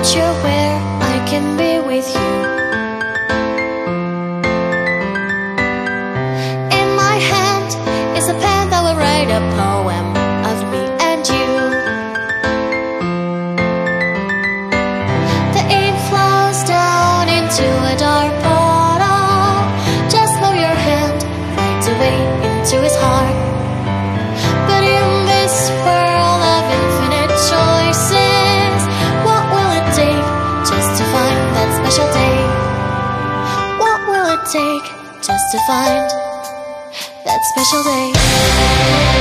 future where I can be with you. In my hand is a pen that will write a poem of me and you. The ink flows down into a dark bottle. Just move your hand right away into his heart. But in this world of infinite choices, what will it take just to find that special day? What will it take just to find that special day?